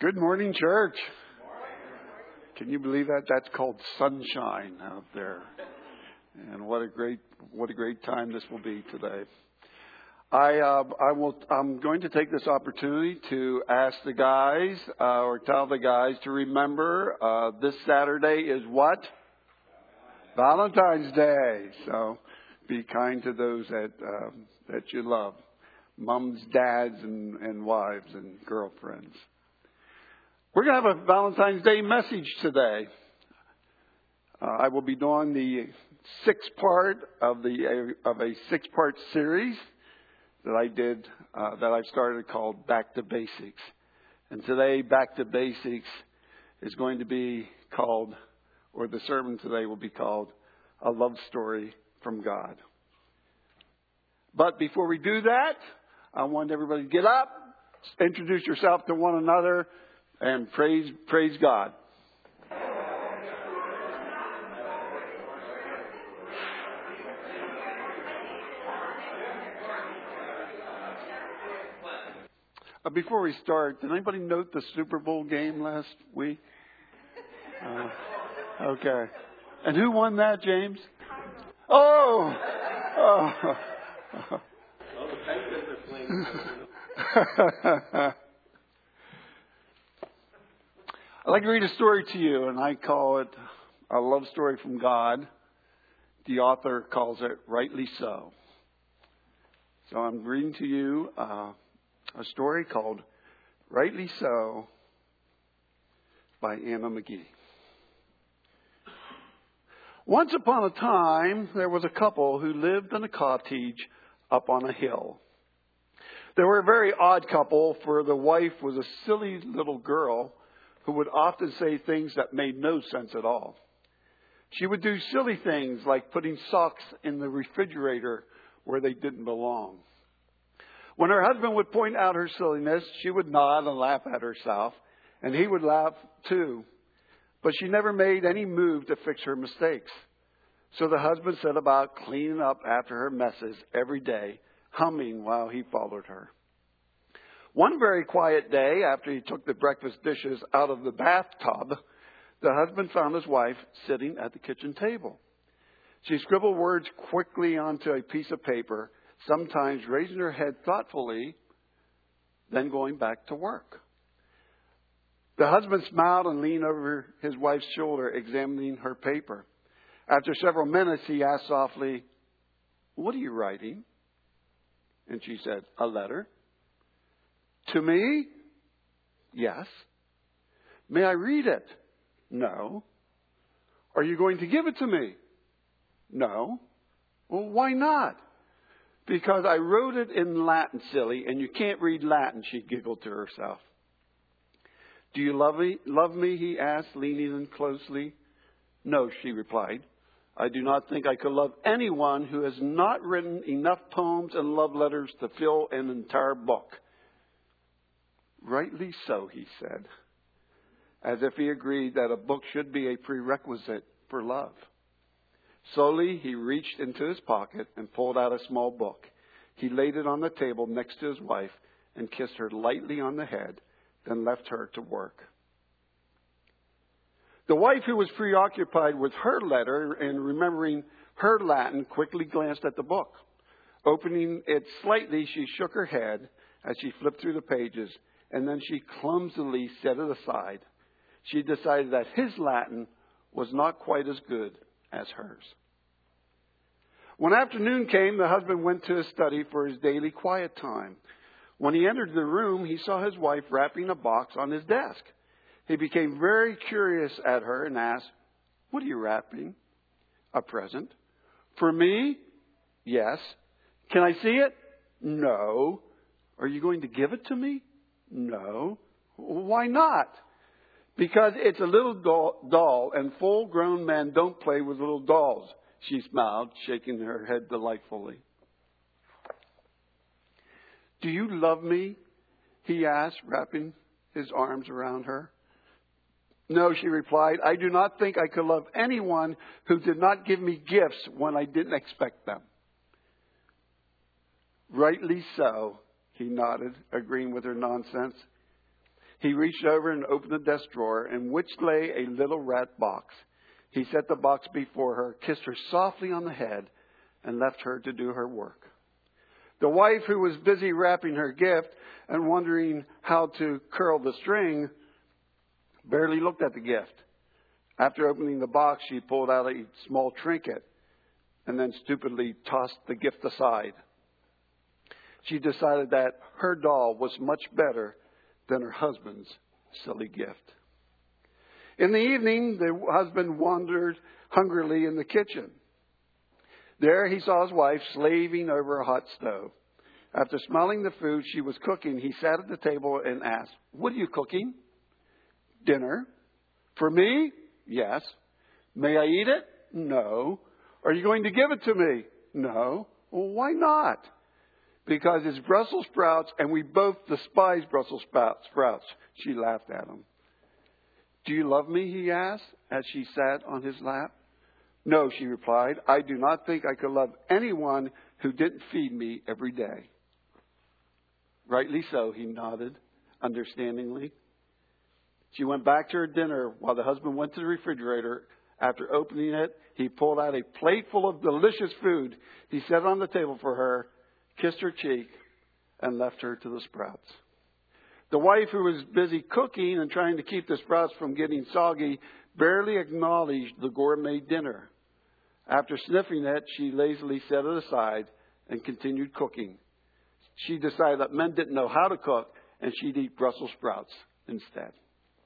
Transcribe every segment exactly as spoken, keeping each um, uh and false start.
Good morning, church. Can you believe that? That's called sunshine out there. And what a great, what a great time this will be today. I, uh, I will, I'm going to take this opportunity to ask the guys, uh, or tell the guys to remember, uh, this Saturday is what? Valentine's Day. So be kind to those that, um, that you love. Mums, dads, and, and wives and girlfriends. We're going to have a Valentine's Day message today. Uh, I will be doing the sixth part of the uh, of a six-part series that I did uh, that I've started called Back to Basics. And today, Back to Basics is going to be called, or the sermon today will be called, A Love Story from God. But before we do that, I want everybody to get up, introduce yourself to one another, and praise praise God. Uh, before we start, did anybody note the Super Bowl game last week? Uh, okay. And who won that, James? Oh! Oh! Well, the Penguins are playing. I'd like to read a story to you, and I call it A Love Story from God. The author calls it Rightly So. So I'm reading to you uh, a story called Rightly So by Anna McGee. Once upon a time, there was a couple who lived in a cottage up on a hill. They were a very odd couple, for the wife was a silly little girl who would often say things that made no sense at all. She would do silly things like putting socks in the refrigerator where they didn't belong. When her husband would point out her silliness, she would nod and laugh at herself, and he would laugh too. But she never made any move to fix her mistakes. So the husband set about cleaning up after her messes every day, humming while he followed her. One very quiet day, after he took the breakfast dishes out of the bathtub, the husband found his wife sitting at the kitchen table. She scribbled words quickly onto a piece of paper, sometimes raising her head thoughtfully, then going back to work. The husband smiled and leaned over his wife's shoulder, examining her paper. After several minutes, he asked softly, "What are you writing?" And she said, "A letter." "To me?" "Yes." "May I read it?" "No." "Are you going to give it to me?" "No." "Well, why not?" "Because I wrote it in Latin, silly, and you can't read Latin," she giggled to herself. "Do you love me, love me?" he asked, leaning in closely. "No," she replied. "I do not think I could love anyone who has not written enough poems and love letters to fill an entire book." "Rightly so," he said, as if he agreed that a book should be a prerequisite for love. Slowly, he reached into his pocket and pulled out a small book. He laid it on the table next to his wife and kissed her lightly on the head, then left her to work. The wife, who was preoccupied with her letter and remembering her Latin, quickly glanced at the book. Opening it slightly, she shook her head as she flipped through the pages, and then she clumsily set it aside. She decided that his Latin was not quite as good as hers. When afternoon came, the husband went to his study for his daily quiet time. When he entered the room, he saw his wife wrapping a box on his desk. He became very curious at her and asked, "What are you wrapping?" "A present." "For me?" "Yes." "Can I see it?" "No." "Are you going to give it to me?" "No." "Why not?" "Because it's a little doll, doll and full-grown men don't play with little dolls," she smiled, shaking her head delightfully. "Do you love me?" he asked, wrapping his arms around her. "No," she replied. "I do not think I could love anyone who did not give me gifts when I didn't expect them." "Rightly so," he nodded, agreeing with her nonsense. He reached over and opened the desk drawer, in which lay a little rat box. He set the box before her, kissed her softly on the head, and left her to do her work. The wife, who was busy wrapping her gift and wondering how to curl the string, barely looked at the gift. After opening the box, she pulled out a small trinket and then stupidly tossed the gift aside. She decided that her doll was much better than her husband's silly gift. In the evening, the husband wandered hungrily in the kitchen. There he saw his wife slaving over a hot stove. After smelling the food she was cooking, he sat at the table and asked, "What are you cooking?" "Dinner." "For me?" "Yes." "May I eat it?" "No." "Are you going to give it to me?" "No." "Well, why not?" "Because it's Brussels sprouts, and we both despise Brussels sprouts." She laughed at him. "Do you love me?" he asked, as she sat on his lap. "No," she replied. "I do not think I could love anyone who didn't feed me every day." "Rightly so," he nodded understandingly. She went back to her dinner while the husband went to the refrigerator. After opening it, he pulled out a plate full of delicious food. He set it on the table for her, kissed her cheek, and left her to the sprouts. The wife, who was busy cooking and trying to keep the sprouts from getting soggy, barely acknowledged the gourmet dinner. After sniffing it, she lazily set it aside and continued cooking. She decided that men didn't know how to cook, and she'd eat Brussels sprouts instead.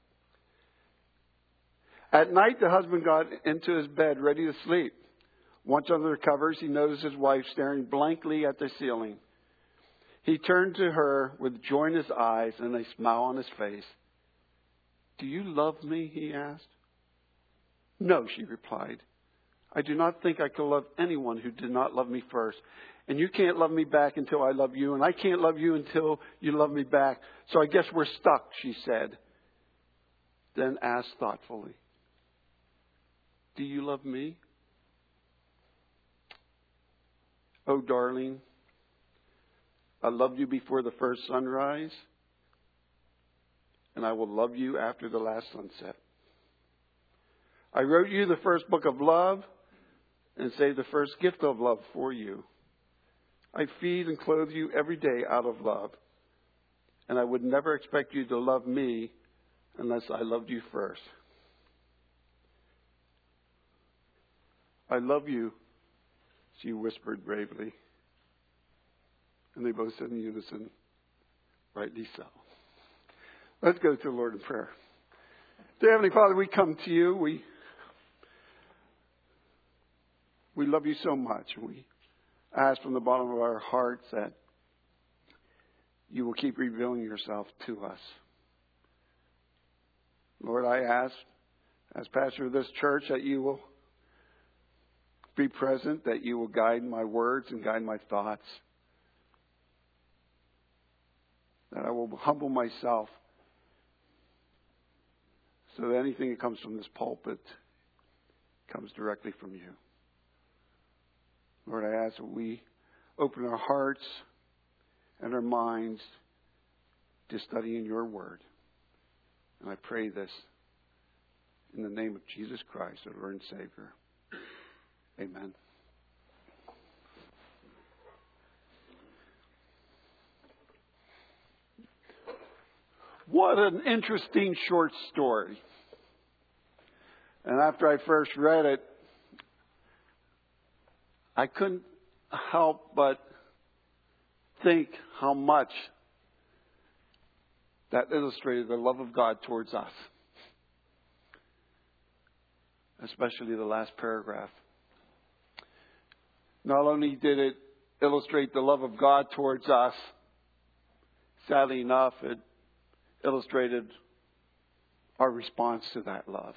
At night, the husband got into his bed ready to sleep. Once under the covers, he noticed his wife staring blankly at the ceiling. He turned to her with joy in his eyes and a smile on his face. "Do you love me?" he asked. "No," she replied. "I do not think I could love anyone who did not love me first. And you can't love me back until I love you, and I can't love you until you love me back. So I guess we're stuck," she said. Then asked thoughtfully, "Do you love me?" "Oh, darling, I loved you before the first sunrise, and I will love you after the last sunset. I wrote you the first book of love and saved the first gift of love for you. I feed and clothe you every day out of love, and I would never expect you to love me unless I loved you first. I love you," she whispered bravely. And they both said in unison, "Rightly so." Let's go to the Lord in prayer. Dear Heavenly Father, we come to you. We, we love you so much. We ask from the bottom of our hearts that you will keep revealing yourself to us. Lord, I ask, as pastor of this church, that you will be present, that you will guide my words and guide my thoughts. That I will humble myself so that anything that comes from this pulpit comes directly from you. Lord, I ask that we open our hearts and our minds to studying your word. And I pray this in the name of Jesus Christ, our Lord and Savior. Amen. What an interesting short story. And after I first read it, I couldn't help but think how much that illustrated the love of God towards us. Especially the last paragraph. Not only did it illustrate the love of God towards us, sadly enough, it illustrated our response to that love.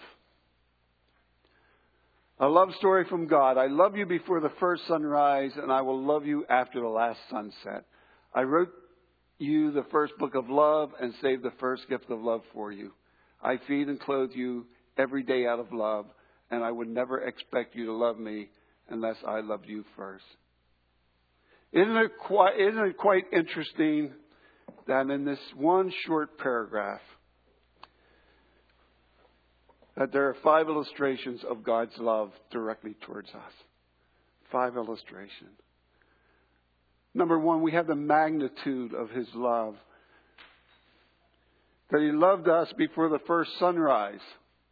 A love story from God. I love you before the first sunrise, and I will love you after the last sunset. I wrote you the first book of love and saved the first gift of love for you. I feed and clothe you every day out of love, and I would never expect you to love me unless I loved you first. Isn't it quite, isn't it quite interesting that in this one short paragraph, that there are five illustrations of God's love directly towards us. Five illustrations. Number one, we have the magnitude of His love. That He loved us before the first sunrise.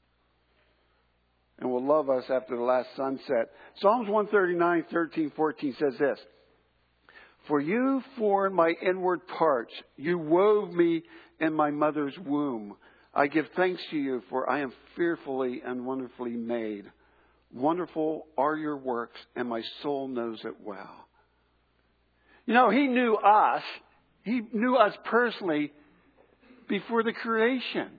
And will love us after the last sunset. Psalms one thirty-nine, thirteen, fourteen says this. For you formed my inward parts. You wove me in my mother's womb. I give thanks to you, for I am fearfully and wonderfully made. Wonderful are your works, and my soul knows it well. You know, He knew us. He knew us personally before the creation.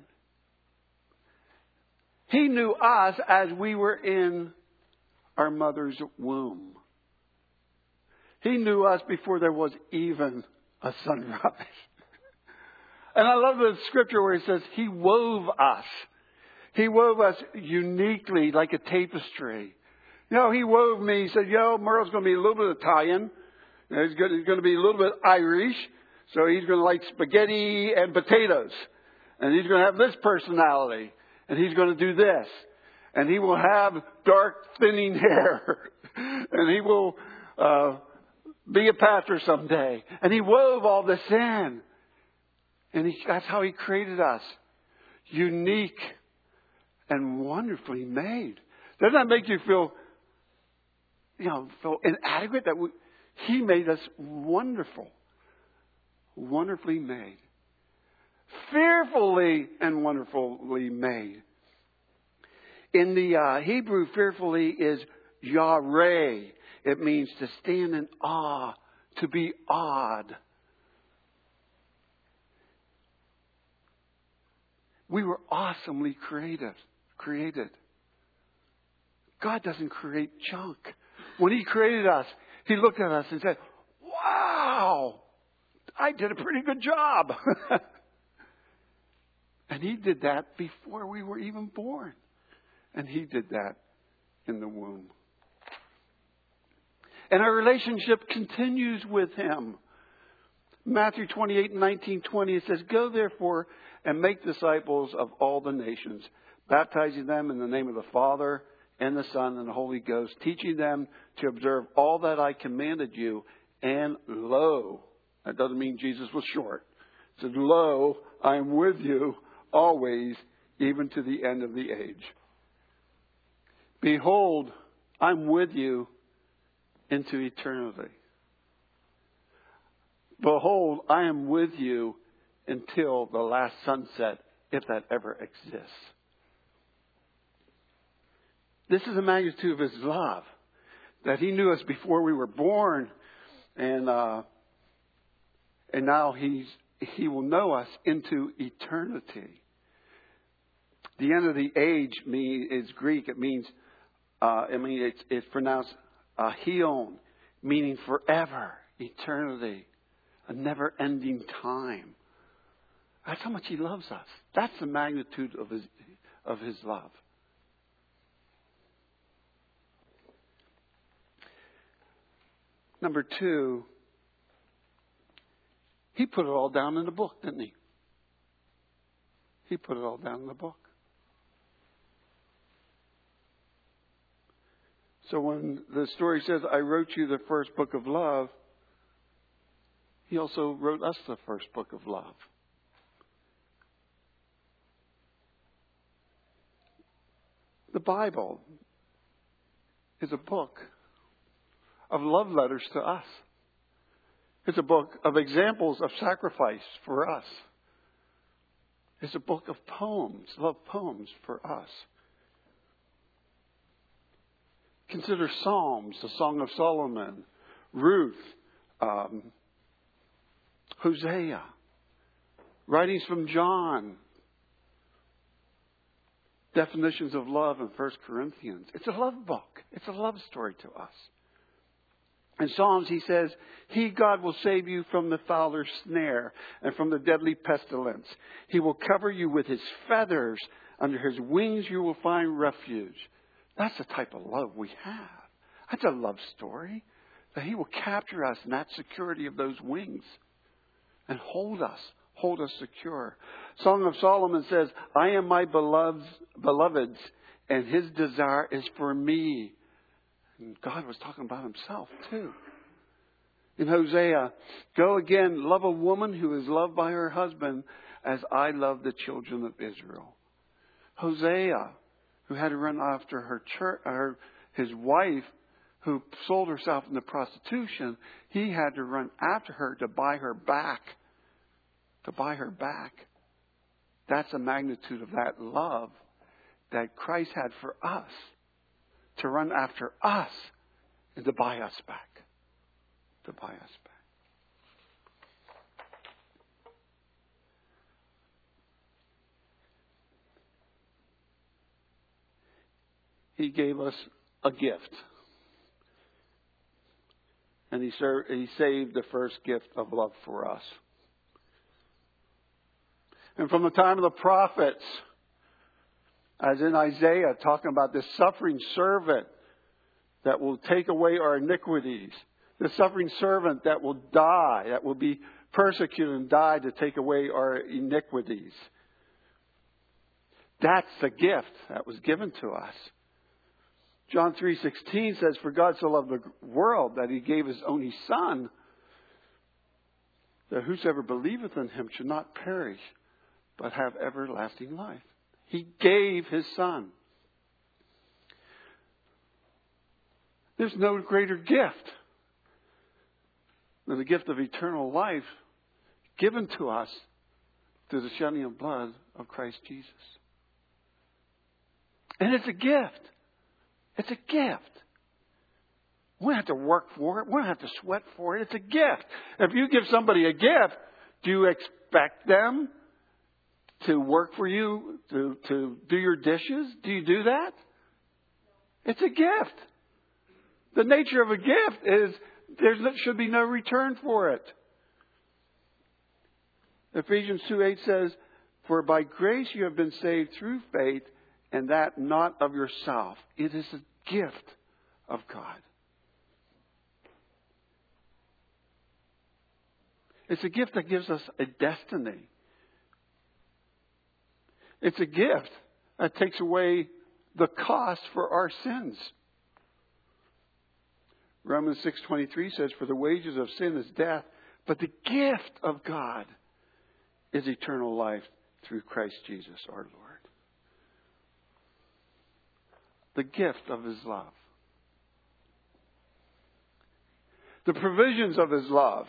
He knew us as we were in our mother's womb. He knew us before there was even a sunrise. And I love the scripture where He says He wove us. He wove us uniquely like a tapestry. You know, He wove me. He said, yo, Merle's going to be a little bit Italian. You know, he's going to be a little bit Irish. So he's going to like spaghetti and potatoes. And he's going to have this personality. And he's going to do this. And he will have dark, thinning hair. And he will uh, be a pastor someday. And He wove all this in. And he, that's how He created us. Unique and wonderfully made. Doesn't that make you feel, you know, feel inadequate? That we, He made us wonderful. Wonderfully made. Fearfully and wonderfully made. In the uh, Hebrew, fearfully is yareh. It means to stand in awe, to be awed. We were awesomely created. created. God doesn't create junk. When He created us, He looked at us and said, wow, I did a pretty good job. And He did that before we were even born. And He did that in the womb. And our relationship continues with Him. Matthew twenty-eight, nineteen, twenty, it says, go therefore and make disciples of all the nations, baptizing them in the name of the Father and the Son and the Holy Ghost, teaching them to observe all that I commanded you. And lo, that doesn't mean Jesus was short. It says, lo, I am with you always, even to the end of the age. Behold, I'm with you into eternity. Behold, I am with you until the last sunset, if that ever exists. This is the magnitude of His love. That He knew us before we were born. And uh, and now He's He will know us into eternity. The end of the age mean, is Greek. It means, uh, I mean, it's, it's pronounced uh, hion, meaning forever, eternity, a never-ending time. That's how much He loves us. That's the magnitude of His of His love. Number two, He put it all down in the book, didn't He? He put it all down in the book. So when the story says, I wrote you the first book of love, He also wrote us the first book of love. The Bible is a book of love letters to us. It's a book of examples of sacrifice for us. It's a book of poems, love poems for us. Consider Psalms, the Song of Solomon, Ruth, um, Hosea, writings from John, definitions of love in First Corinthians. It's a love book. It's a love story to us. In Psalms, he says, He, God, will save you from the fowler's snare and from the deadly pestilence. He will cover you with His feathers. Under His wings you will find refuge. That's the type of love we have. That's a love story. That He will capture us in that security of those wings and hold us, hold us secure. Song of Solomon says, I am my beloved's, beloved's, and his desire is for me. And God was talking about himself too. In Hosea, go again, love a woman who is loved by her husband as I love the children of Israel. Hosea, who had to run after her, church, her his wife, who sold herself into prostitution, he had to run after her to buy her back. To buy her back. That's the magnitude of that love that Christ had for us. To run after us and to buy us back. To buy us back. He gave us a gift. And he, served, he saved the first gift of love for us. And from the time of the prophets, as in Isaiah, talking about this suffering servant that will take away our iniquities. The suffering servant that will die, that will be persecuted and die to take away our iniquities. That's the gift that was given to us. John three sixteen says, for God so loved the world that he gave his only Son, that whosoever believeth in him should not perish, but have everlasting life. He gave his Son. There's no greater gift than the gift of eternal life given to us through the shedding of blood of Christ Jesus. And it's a gift. It's a gift. We don't have to work for it. We don't have to sweat for it. It's a gift. If you give somebody a gift, do you expect them to work for you, to, to do your dishes? Do you do that? It's a gift. The nature of a gift is there should be no return for it. Ephesians two eight says, for by grace you have been saved through faith, and that not of yourself. It is a gift of God. It's a gift that gives us a destiny. It's a gift that takes away the cost for our sins. Romans six twenty-three says, for the wages of sin is death, but the gift of God is eternal life through Christ Jesus our Lord. The gift of his love. The provisions of his love.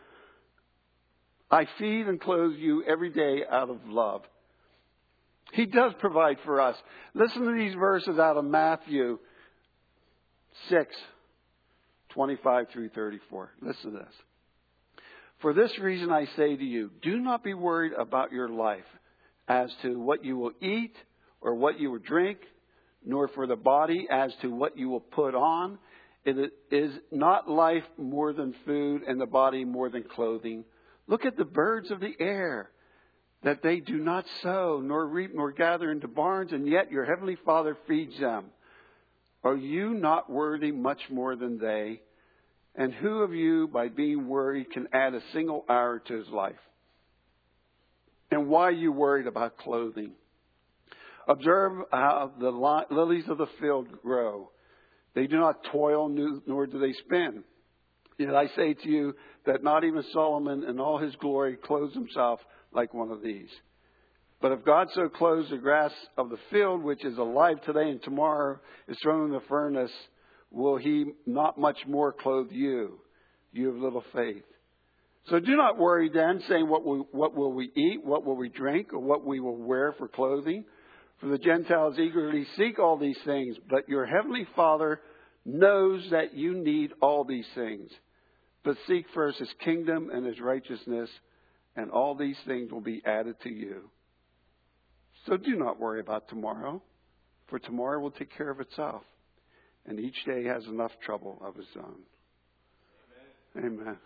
I feed and clothe you every day out of love. He does provide for us. Listen to these verses out of Matthew six, twenty-five through thirty-four. Listen to this. For this reason I say to you, do not be worried about your life as to what you will eat or what you will drink, nor for the body as to what you will put on. It is not life more than food, and the body more than clothing. Look at the birds of the air, that they do not sow, nor reap, nor gather into barns, and yet your heavenly Father feeds them. Are you not worthy much more than they? And who of you, by being worried, can add a single hour to his life? And why are you worried about clothing? Observe how the lilies of the field grow. They do not toil, nor do they spin. Yet I say to you that not even Solomon in all his glory clothes himself like one of these. But if God so clothes the grass of the field, which is alive today and tomorrow is thrown in the furnace, will he not much more clothe you, you of little faith? So do not worry then, saying, what will, what will we eat, what will we drink, or what we will wear for clothing? For the Gentiles eagerly seek all these things, but your heavenly Father knows that you need all these things. But seek first his kingdom and his righteousness, and all these things will be added to you. So do not worry about tomorrow, for tomorrow will take care of itself. And each day has enough trouble of its own. Amen. Amen.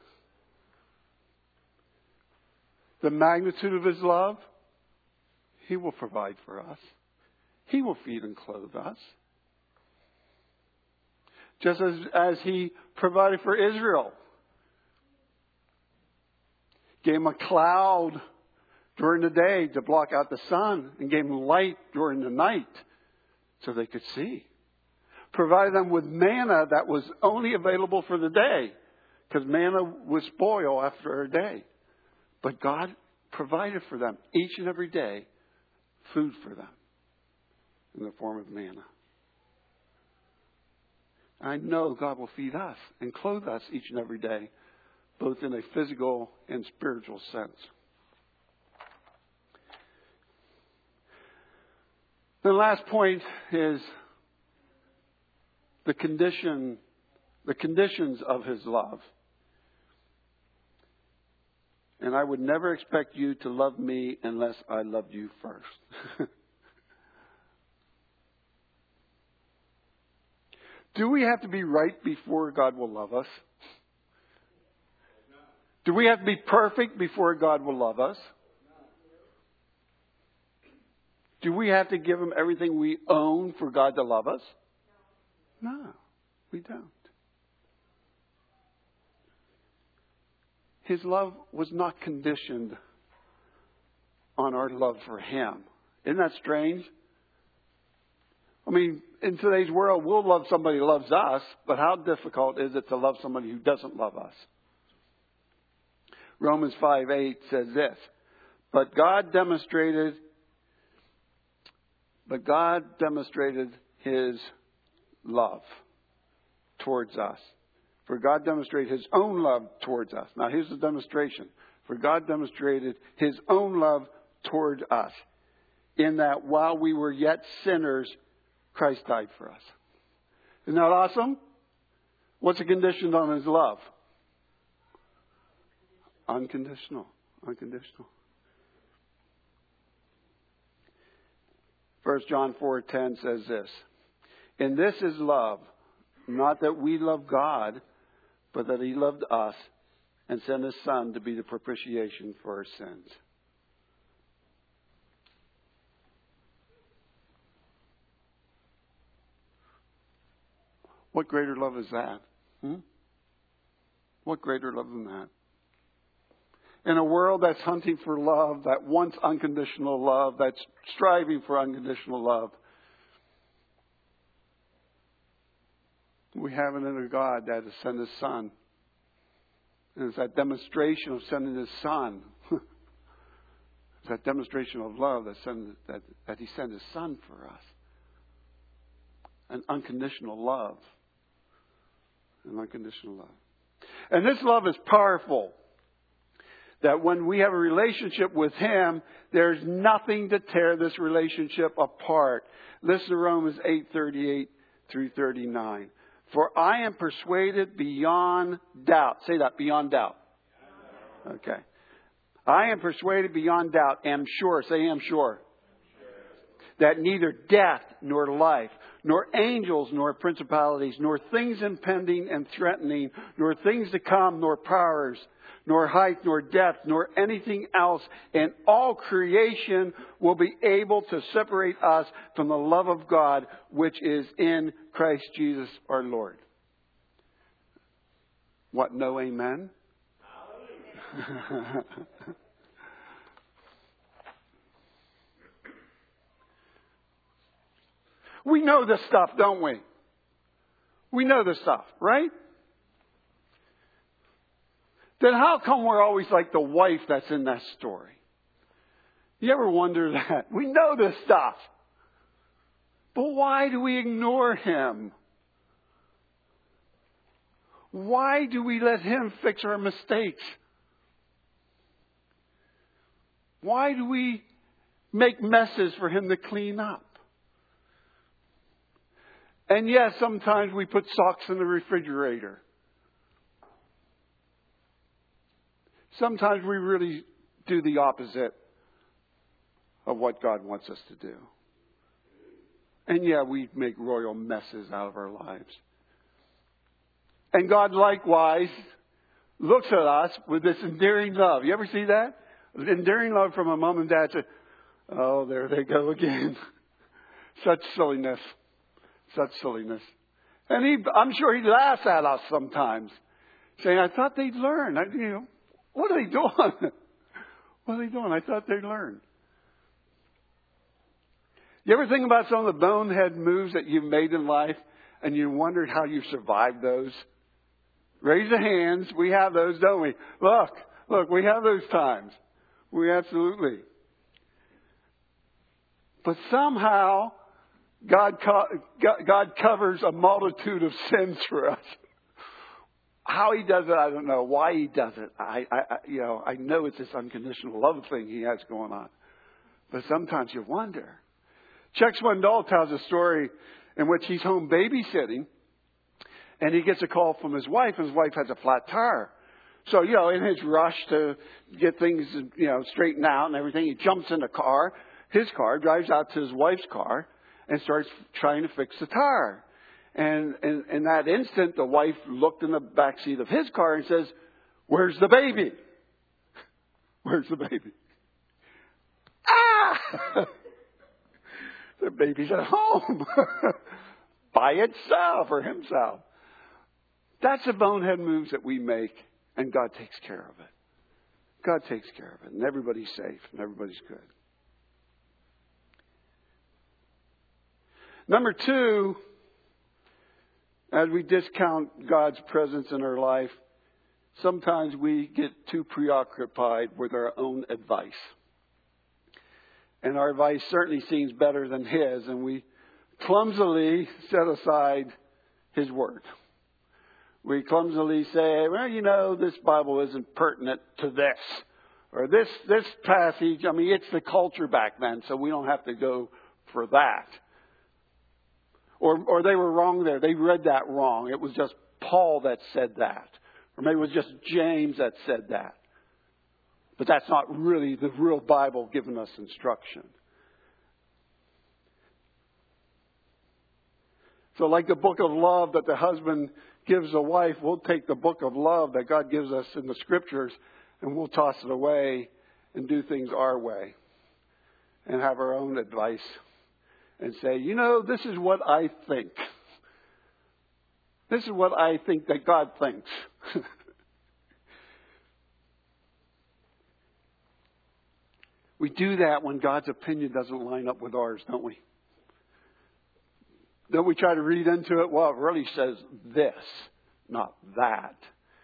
The magnitude of his love, he will provide for us. He will feed and clothe us. Just as, as he provided for Israel. Gave him a cloud during the day to block out the sun and gave them light during the night so they could see. Provided them with manna that was only available for the day because manna would spoil after a day. But God provided for them each and every day food for them in the form of manna. I know God will feed us and clothe us each and every day, both in a physical and spiritual sense. The last point is the condition, the conditions of His love. And I would never expect you to love me unless I loved you first. Do we have to be right before God will love us? Do we have to be perfect before God will love us? Do we have to give Him everything we own for God to love us? No, we don't. His love was not conditioned on our love for Him. Isn't that strange? I mean, in today's world, we'll love somebody who loves us, but how difficult is it to love somebody who doesn't love us? Romans five eight says this, but God demonstrated, but God demonstrated His love towards us. For God demonstrated His own love towards us. Now here's the demonstration. For God demonstrated His own love toward us, in that while we were yet sinners, Christ died for us. Isn't that awesome? What's the condition on His love? Unconditional. Unconditional. First John four ten says this. And this is love, not that we love God, but that He loved us and sent His Son to be the propitiation for our sins. What greater love is that? Hmm? What greater love than that? In a world that's hunting for love, that wants unconditional love, that's striving for unconditional love, we have an God that has sent His Son. And it's that demonstration of sending His Son. It's that demonstration of love that, send, that, that He sent His Son for us. An unconditional love. An unconditional love. And this love is powerful. That when we have a relationship with Him, there's nothing to tear this relationship apart. Listen to Romans eight thirty-eight through thirty-nine. For I am persuaded beyond doubt. Say that, beyond doubt. Okay. I am persuaded beyond doubt, am sure, say am sure, that neither death nor life, nor angels nor principalities, nor things impending and threatening, nor things to come, nor powers, nor height, nor depth, nor anything else in all creation will be able to separate us from the love of God, which is in Christ Jesus our Lord. What, no amen? We know this stuff, don't we? We know this stuff, right? Then how come we're always like the wife that's in that story? You ever wonder that? We know this stuff. But why do we ignore Him? Why do we let Him fix our mistakes? Why do we make messes for Him to clean up? And yes, sometimes we put socks in the refrigerator. Sometimes we really do the opposite of what God wants us to do. And yeah, we make royal messes out of our lives. And God likewise looks at us with this endearing love. You ever see that? Endearing love from a mom and dad. Say, oh, there they go again. Such silliness. Such silliness. And he, I'm sure he laughs at us sometimes. Saying, I thought they'd learn. I, you know, what are they doing? What are they doing? I thought they'd learn. You ever think about some of the bonehead moves that you've made in life and you wondered how you survived those? Raise the hands. We have those, don't we? Look, look, we have those times. We absolutely. But somehow, God, co- God covers a multitude of sins for us. How He does it, I don't know. Why He does it, I, I, you know, I know it's this unconditional love thing He has going on. But sometimes you wonder. Chuck Swindoll tells a story in which he's home babysitting, and he gets a call from his wife, and his wife has a flat tire. So, you know, in his rush to get things, you know, straightened out and everything, he jumps in the car, his car, drives out to his wife's car, and starts trying to fix the tire. And in, in that instant, the wife looked in the back seat of his car and says, "Where's the baby? Where's the baby?" Ah! The baby's at home by itself or himself. That's the bonehead moves that we make, and God takes care of it. God takes care of it, and everybody's safe, and everybody's good. Number two, as we discount God's presence in our life, sometimes we get too preoccupied with our own advice. And our advice certainly seems better than His, and we clumsily set aside His Word. We clumsily say, well, you know, this Bible isn't pertinent to this. Or this, this passage, I mean, it's the culture back then, so we don't have to go for that. Or, or they were wrong there. They read that wrong. It was just Paul that said that. Or maybe it was just James that said that. But that's not really the real Bible giving us instruction. So like the book of love that the husband gives a wife, we'll take the book of love that God gives us in the Scriptures and we'll toss it away and do things our way and have our own advice and say, you know, this is what I think. This is what I think that God thinks. We do that when God's opinion doesn't line up with ours, don't we? Then we try to read into it, well, it really says this, not that.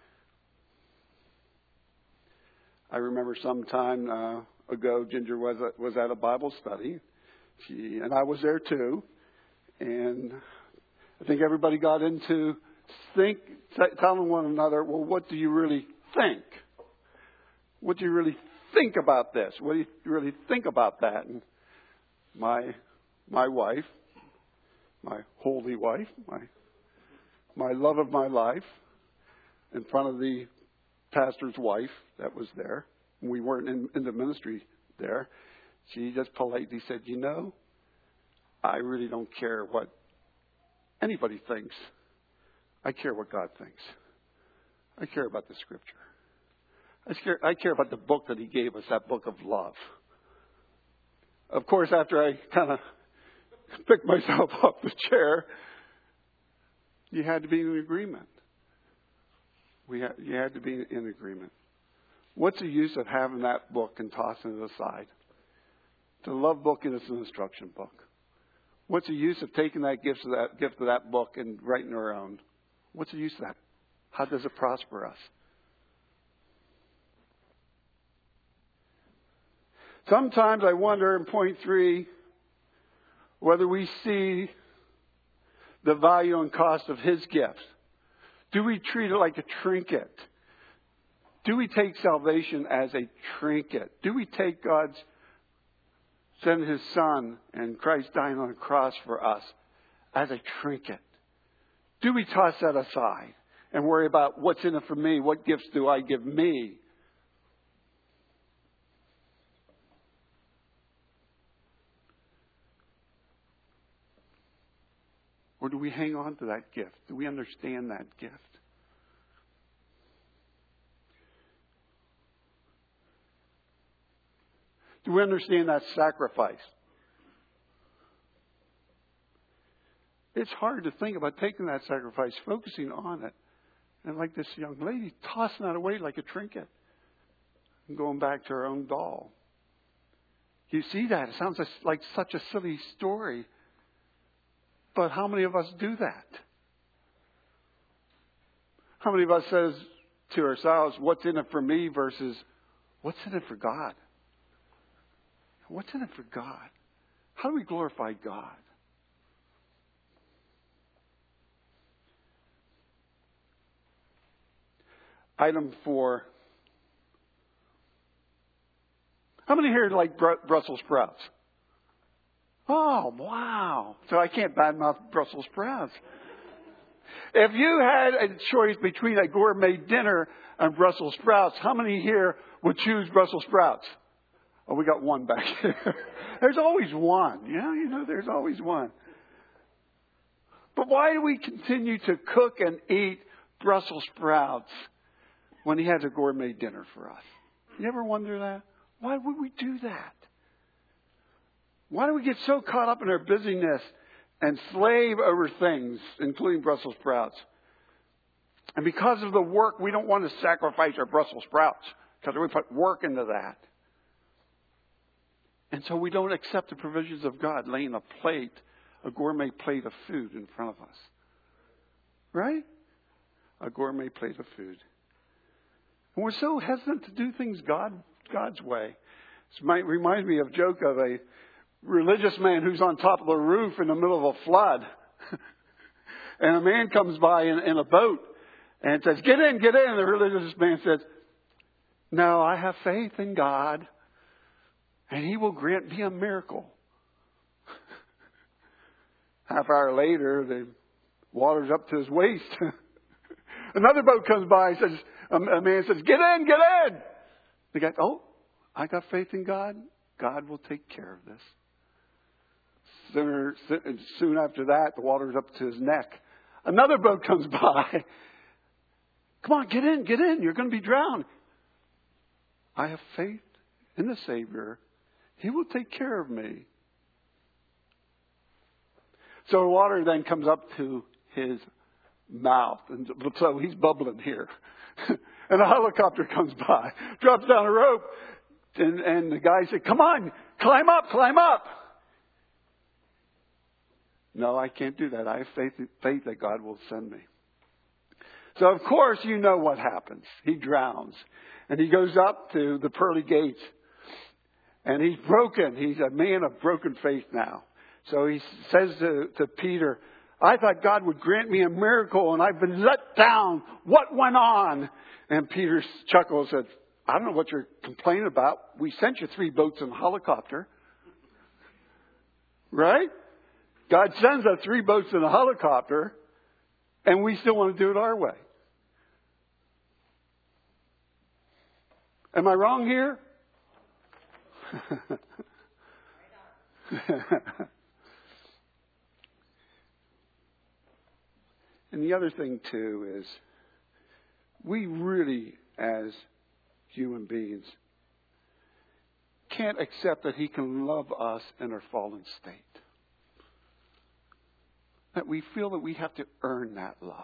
I remember some time uh, ago, Ginger was at, was at a Bible study. She and I was there too. And I think everybody got into think, telling one another, well, what do you really think? What do you really think about this? What do you really think about that? And my my wife, my holy wife, my my love of my life, in front of the pastor's wife that was there, we weren't in, in the ministry there, she just politely said, you know, I really don't care what anybody thinks. I care what God thinks. I care about the Scripture. I care, I care about the book that He gave us, that book of love. Of course, after I kind of picked myself off the chair, you had to be in agreement. We had, you had to be in agreement. What's the use of having that book and tossing it aside? The love book is an instruction book. What's the use of taking that gift of that gift of that book and writing our own? What's the use of that? How does it prosper us? Sometimes I wonder in point three whether we see the value and cost of His gift. Do we treat it like a trinket? Do we take salvation as a trinket? Do we take God's send His Son and Christ dying on the cross for us as a trinket? Do we toss that aside and worry about what's in it for me? What gifts do I give me? Or do we hang on to that gift? Do we understand that gift? Do we understand that sacrifice? It's hard to think about taking that sacrifice, focusing on it, and like this young lady, tossing that away like a trinket. going back to our own doll. You see that? It sounds like such a silly story. But how many of us do that? How many of us says to ourselves, what's in it for me versus what's in it for God? What's in it for God? How do we glorify God? Item four. How many here like Brussels sprouts? Oh, wow. So I can't badmouth Brussels sprouts. If you had a choice between a gourmet dinner and Brussels sprouts, how many here would choose Brussels sprouts? Oh, we got one back here. There's always one. Yeah, you know, there's always one. But why do we continue to cook and eat Brussels sprouts when he has a gourmet dinner for us? You ever wonder that? Why would we do that? Why do we get so caught up in our busyness and slave over things, including Brussels sprouts? And because of the work, we don't want to sacrifice our Brussels sprouts because we put work into that. And so we don't accept the provisions of God laying a plate, a gourmet plate of food in front of us. Right? A gourmet plate of food. And we're so hesitant to do things God God's way. This might remind me of a joke of a religious man who's on top of the roof in the middle of a flood. And a man comes by in, in a boat and says, get in, get in. And the religious man says, no, I have faith in God and he will grant me a miracle. Half hour later, the water's up to his waist. Another boat comes by and says, a man says, get in, get in. The guy, oh, I got faith in God. God will take care of this. Sooner, soon after that, the water's up to his neck. Another boat comes by. Come on, get in, get in. You're going to be drowned. I have faith in the Savior. He will take care of me. So the water then comes up to his mouth. And so he's bubbling here. And a helicopter comes by, drops down a rope, and, and the guy said, come on, climb up, climb up. No, I can't do that. I have faith, faith that God will send me. So, of course, you know what happens. He drowns. And he goes up to the pearly gates. And he's broken. He's a man of broken faith now. So he says to, to Peter, I thought God would grant me a miracle and I've been let down. What went on? And Peter chuckles and said, I don't know what you're complaining about. We sent you three boats and a helicopter. Right? God sends us three boats and a helicopter and we still want to do it our way. Am I wrong here? And the other thing, too, is we really, as human beings, can't accept that He can love us in our fallen state. That we feel that we have to earn that love.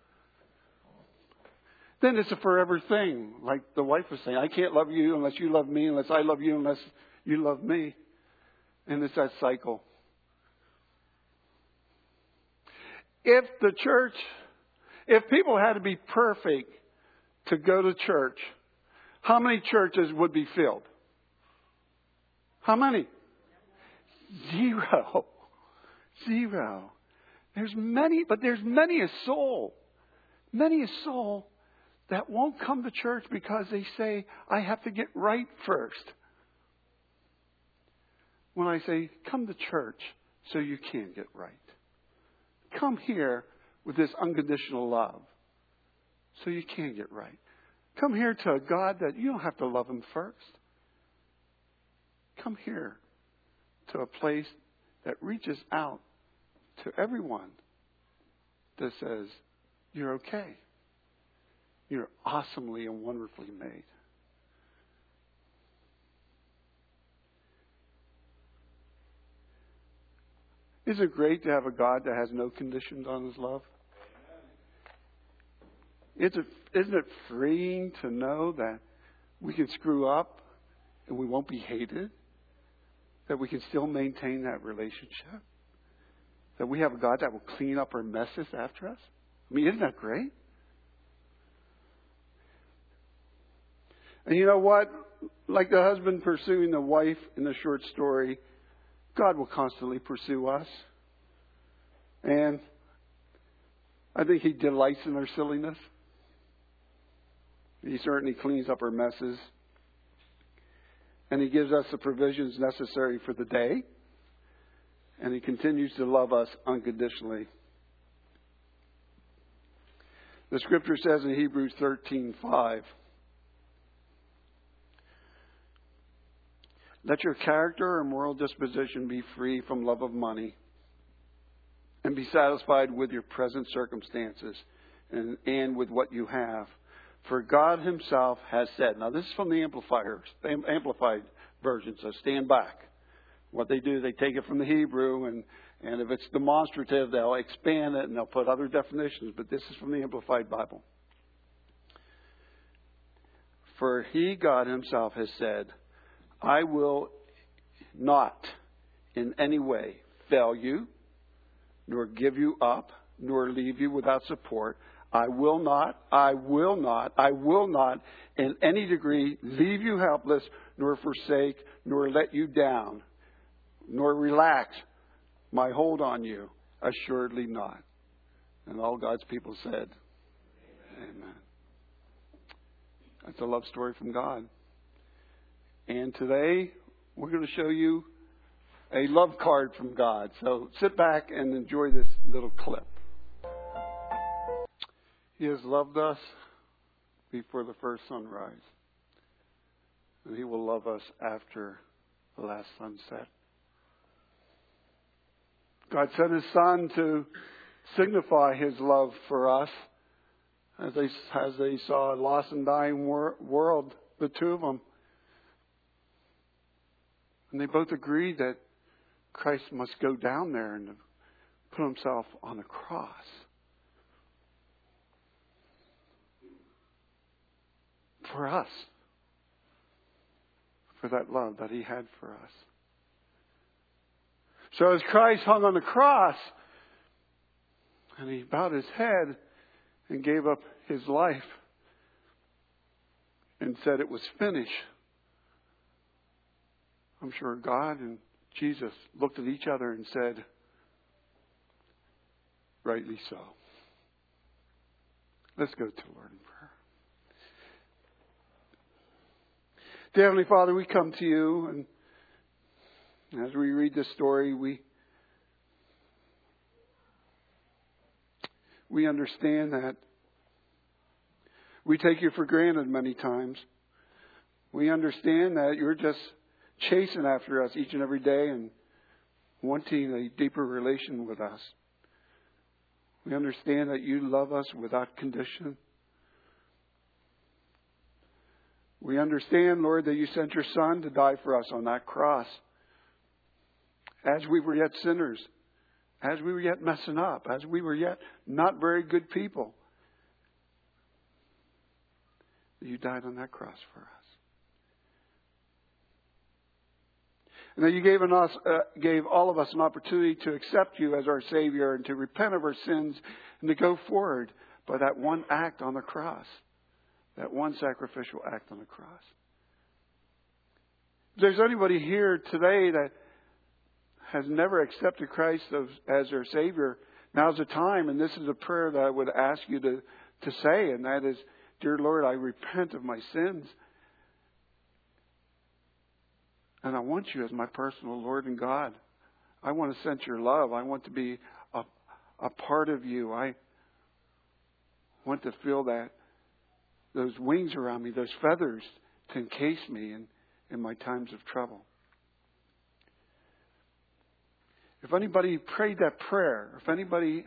Then it's a forever thing. Like the wife was saying, I can't love you unless you love me, unless I love you unless you love me. And it's that cycle. If the church, if people had to be perfect to go to church, how many churches would be filled? How many? Zero. Zero. There's many, but there's many a soul, many a soul that won't come to church because they say, I have to get right first. When I say, come to church so you can get right. Come here with this unconditional love so you can get right. Come here to a God that you don't have to love Him first. Come here to a place that reaches out to everyone that says, you're okay. You're awesomely and wonderfully made. Isn't it great to have a God that has no conditions on His love? Isn't it, isn't it freeing to know that we can screw up and we won't be hated, that we can still maintain that relationship, that we have a God that will clean up our messes after us. I mean, isn't that great? And you know what? Like the husband pursuing the wife in the short story, God will constantly pursue us. And I think He delights in our silliness. He certainly cleans up our messes. And He gives us the provisions necessary for the day. And He continues to love us unconditionally. The Scripture says in Hebrews thirteen five, let your character or moral disposition be free from love of money, and be satisfied with your present circumstances and, and with what you have. For God Himself has said. Now this is from the Amplifiers, the Amplified version, so stand back. What they do, they take it from the Hebrew, and, and if it's demonstrative, they'll expand it and they'll put other definitions. But this is from the Amplified Bible. For He, God Himself, has said, I will not in any way fail you, nor give you up, nor leave you without support. I will not, I will not, I will not in any degree leave you helpless, nor forsake, nor let you down, nor relax my hold on you. Assuredly not. And all God's people said, Amen. Amen. That's a love story from God. And today, we're going to show you a love card from God. So sit back and enjoy this little clip. He has loved us before the first sunrise. And He will love us after the last sunset. God sent His Son to signify His love for us. As they, as they saw a lost and dying wor- world, the two of them. And they both agreed that Christ must go down there and put Himself on the cross. For us. For that love that He had for us. So as Christ hung on the cross, and He bowed His head and gave up His life and said it was finished, I'm sure God and Jesus looked at each other and said, rightly so. Let's go to the Lord in prayer. Dear Heavenly Father, we come to You, and as we read this story, we we understand that we take You for granted many times. We understand that You're just chasing after us each and every day and wanting a deeper relation with us. We understand that You love us without condition. We understand, Lord, that You sent Your Son to die for us on that cross. As we were yet sinners, as we were yet messing up, as we were yet not very good people. You died on that cross for us. And that You gave, us, uh, gave all of us an opportunity to accept You as our Savior and to repent of our sins and to go forward by that one act on the cross. That one sacrificial act on the cross. If there's anybody here today that has never accepted Christ as, as their Savior, now's the time, and this is a prayer that I would ask you to, to say, and that is, Dear Lord, I repent of my sins. And I want You as my personal Lord and God. I want to sense Your love. I want to be a, a part of You. I want to feel that, those wings around me, those feathers to encase me in, in my times of trouble. If anybody prayed that prayer, if anybody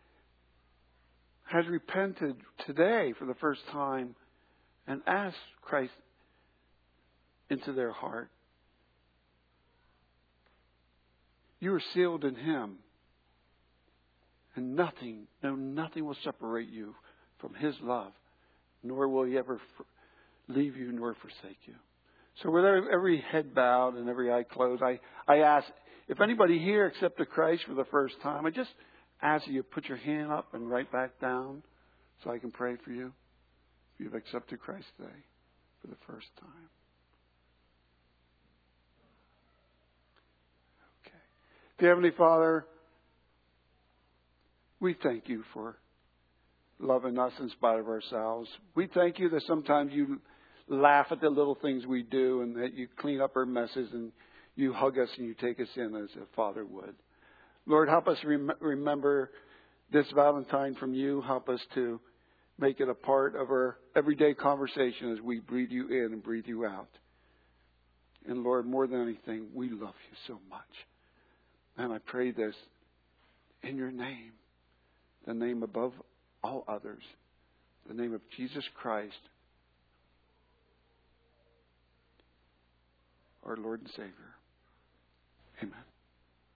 has repented today for the first time and asked Christ into their heart, you are sealed in Him. And nothing, no, nothing will separate you from His love. Nor will He ever leave you nor forsake you. So with every head bowed and every eye closed, I, I ask, if anybody here accepted Christ for the first time, I just ask you to put your hand up and right back down so I can pray for you. If you've accepted Christ today for the first time. Okay. Dear Heavenly Father, we thank you for loving us in spite of ourselves. We thank you that sometimes you laugh at the little things we do and that you clean up our messes and you hug us and you take us in as a father would. Lord, help us rem- remember this Valentine from you. Help us to make it a part of our everyday conversation as we breathe you in and breathe you out. And Lord, more than anything, we love you so much. And I pray this in your name, the name above all others, the name of Jesus Christ, our Lord and Savior.